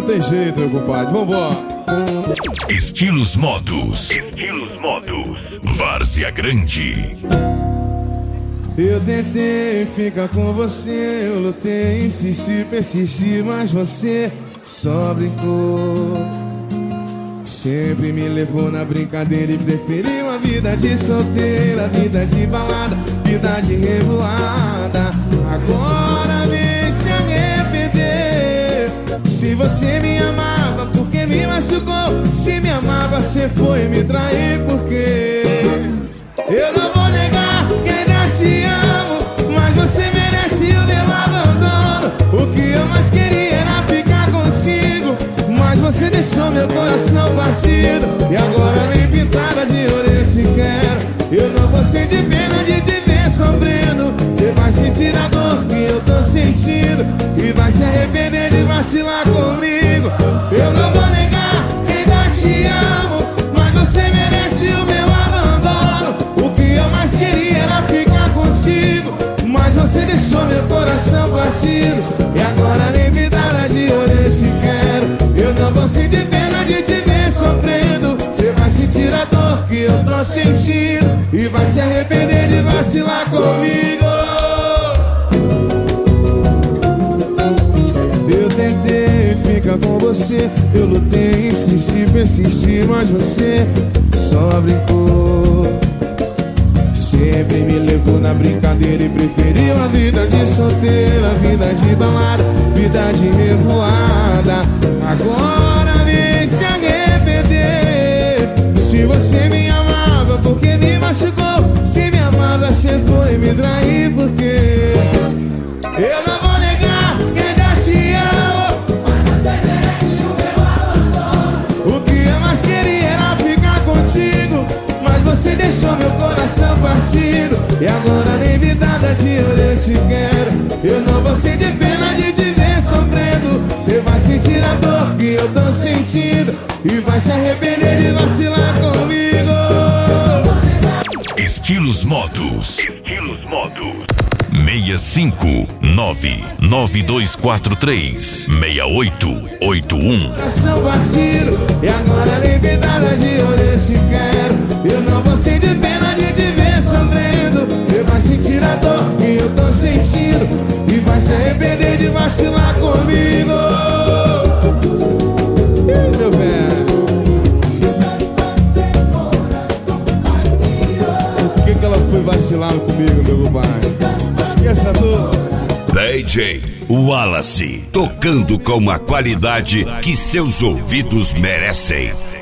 Não tem jeito, meu compadre, vambora. Estilos Motos. Várzea Grande. Eu tentei ficar com você, eu lutei, insisti, persisti, mas você só brincou. Sempre me levou na brincadeira e preferiu a vida de solteira, vida de balada, vida de revoada. Agora vem se arrepender. Se você me amava, porque me machucou? Se me amava, você foi me trair, porque eu não vou negar que ainda te amo, mas você merece o meu abandono. O que eu mais queria era ficar contigo, mas você deixou meu coração partido. E agora nem pintada de ouro eu te quero. Eu não vou sentir pena de te ver sofrendo. Você vai sentir a dor que eu tô sentindo e vai se arrepender de vacilar comigo. Eu não vou negar que ainda te amo, mas você merece o meu abandono. O que eu mais queria era ficar contigo, mas você deixou meu coração partido. E agora nem pintada de ouro eu te quero. Eu não vou sentir pena de te ver sofrendo. Você vai sentir a dor que eu tô sentindo e vai se arrepender de vacilar comigo. Eu tentei ficar com você, eu lutei, insisti, persisti, mas você só brincou. Sempre me levou na brincadeira e preferiu a vida de solteira, vida de balada, vida de revoada. Agora vem se arrepender. Se você me amava, porque me machucou? Se me amava, você foi me trair, porque eu não vou negar que ainda te amo, mas você merece o meu abandono. O que eu mais queria era ficar contigo, mas você deixou meu coração partido. E agora nem vidada de ouro eu te quero. Eu não vou sentir pena de te ver sofrendo. Você vai sentir a dor que eu tô sentindo e vai se arrepender de vacilar comigo. Estilos Motos. 65992436881. Coração partido. E agora nem vidada de ouro eu te quero. Eu não vou sentir pena de te ver sofrendo. Você vai sentir a dor que eu tô sentindo e vai se arrepender de vacilar comigo. Ih, meu velho, por que ela foi vacilar comigo, meu compadre? Esqueça a dor. DJ Wallace, tocando com a qualidade que seus ouvidos merecem.